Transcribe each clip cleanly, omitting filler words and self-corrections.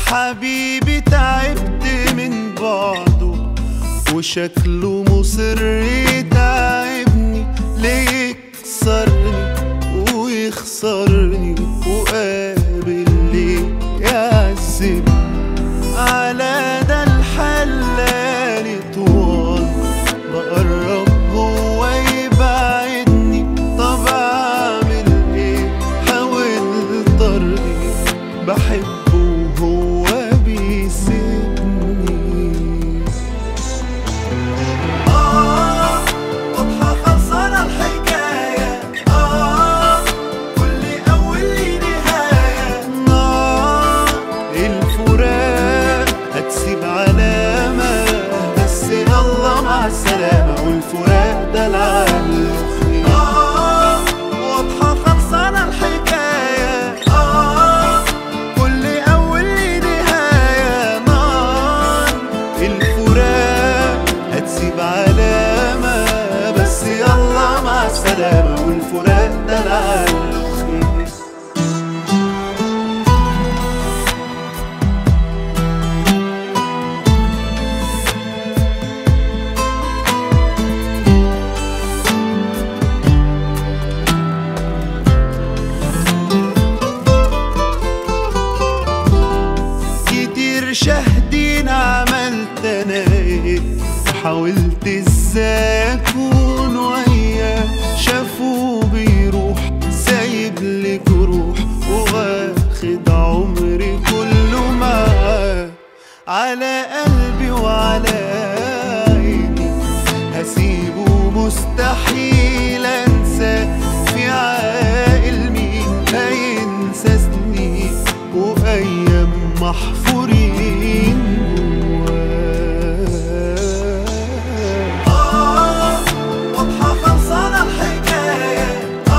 حبيبي تعبت من بعده وشكله مصر يتعبني، ليه يكسرني ويخسرني وقابل ليه يعذبني. على ده الحلال طوال بقرب هو يبعدني، طب اعمل ايه؟ حاولت ارضي بحبه وهو بيسيبني. واضحة خلصانة الحكاية، كل أول لي نهاية. نار الفراق هتسيب علامة، بس يلا مع السلامة، والفراق ده العقل. واضحة خلصانة الحكاية، كل أول لي نهاية. نار الفراق هتسيب علامة، بس يلا مع السلامة، والفراق ده العقل. شاهدين عملت انا ايه، وحاولت ازاي اكون وياه. شافوه بيروح سايب لي جروح، وواخد عمري كله معاه. على قلبي وعلى عيني هسيبه، مستحيل انساه. في عاقل مين هينسى سنين وايام محفورين جواه. واضحة خلصانة الحكاية،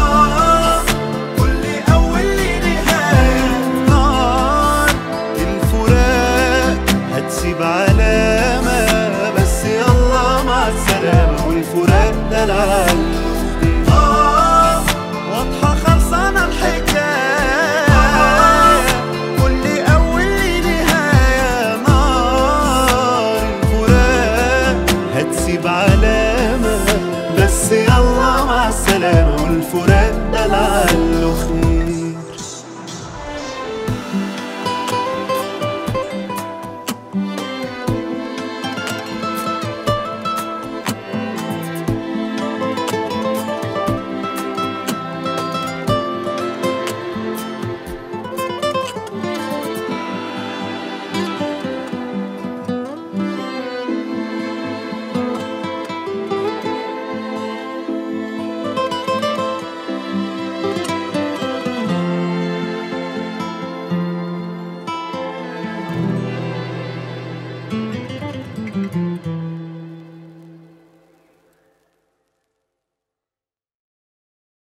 كل أول لي نهاية. نار الفراق هتسيب علامة، بس يلا مع السلامة، والفراق ده العقل. واضحة خلصانة الحكاية، هتسيب علامة، بس يلا مع السلامة، والفراق ده العقل.